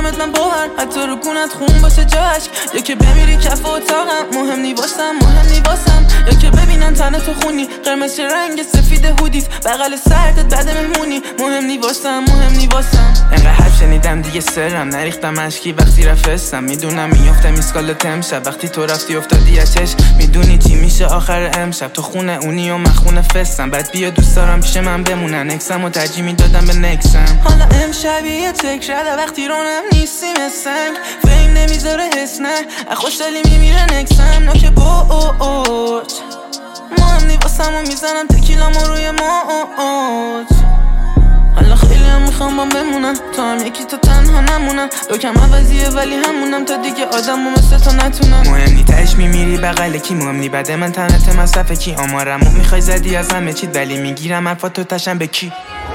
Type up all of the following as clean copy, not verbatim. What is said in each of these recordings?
کنمت من باور حتی رو گونت خون باشه جاش، یا که بمیری کف اتاقم مهم نی واسم، مهم نی واسم، یا که ببینن تنه تو خونی قرمز چه رنگ سفید هودیت بغل سرتت بعد مهمونی، مهم نی واسم، مهم نی واسم. انقدر حرف شنیدم دیگه سرم نریختم اشکی وقتی رفستم، میدونم میافتم ایسکالت امشب وقتی تو رفتی افتادی از چشم، میدونی چی میشه آخر امشب تو خونه اونی و من خونه فستم، بعد بیا دوست دارم پیش من بمونن اکسم و ترجیح میدادم به نکسم. حالا امشب یه تکرده وقتی رونم نیستی مثنگ فهم نمیذاره حس نه خوشدلی میمیره نکسم نوک باج، مهم نی واسم و میزنم تکیلامو روی موج. حالا خیلی هم میخوام با بمونم تو هم یکی تا تنها نمونم، لوکم عوضیه ولی همونم تا دیگه آدم و مثل تو نتونم. مهم نی تهش میمیری بغل کی، مهم نی بعد من تنت مصرف کی، آمارمو میخوای زدی از همه چی ولی میگیرم حرفاتو تشم به کی.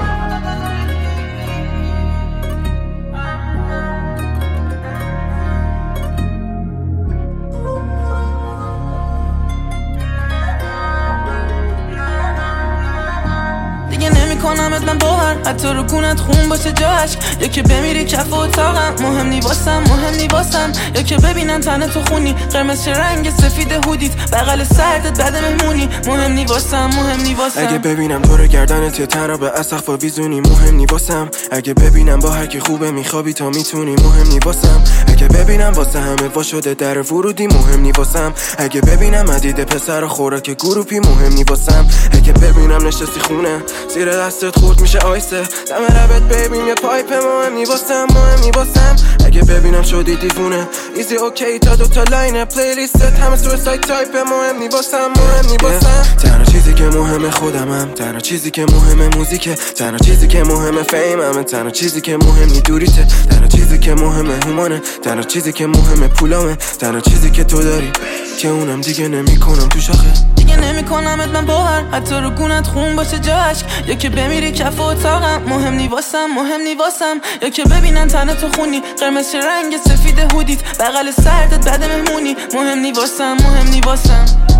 کنمت من باور حتی رو گونت خون باشه جاش، یا که بمیری کف اتاقم مهم نی واسم، مهم نی واسم، یا که ببینن تنه تو خونی قرمز چه رنگ سفید هودیت بغل سرتت بعد مهمونی، مهم نی واسم، مهم نی واسم. اگه ببینم دور گردنت یا تن را به اسقف ویزونی مهم نی واسم، اگه ببینم با هر کی خوبه میخوابی تا میتونی مهم نی واسم، اگه ببینم واسه همه وا شده در ورودی مهم نی واسم، اگه ببینم مدید پسر و خوراک گروپی مهم نی واسم، اگه ببینم نشستی خونه زیر دستت خورد میشه آیسه دم لبت ببین یه پایپ مهم نی واسم، مهم نی واسم، اگه ببینم شدی دیوونه ایزی اوکی تا دوتا لاین پلیلیستت همه سویساید تایپ مهم نی واسم، مهم نی واسم. تنها چیزی که مهمه خودمم، تنها چیزی که مهمه موزیکه، تنها چیزی که مهمه فیمم، تنها چیزی که مهم نی دوریته، تنها چیزی که مهمه هومانه، تنها چیزی که مهمه پولامه، تنها چیزی که تو داری که اونم دیگه نمیکنم تو شاخه، دیگه نمیکنمت من باور حتی رو گونت خون باشه جاش، یا که بمیری کف اتاقم مهم نی واسم، مهم نی واسم، یا که ببینن تنه تو خونی قرمز چه رنگ سفید هودیت بغل سرتت بعد مهمونی، مهم نی واسم، مهم نی واسم.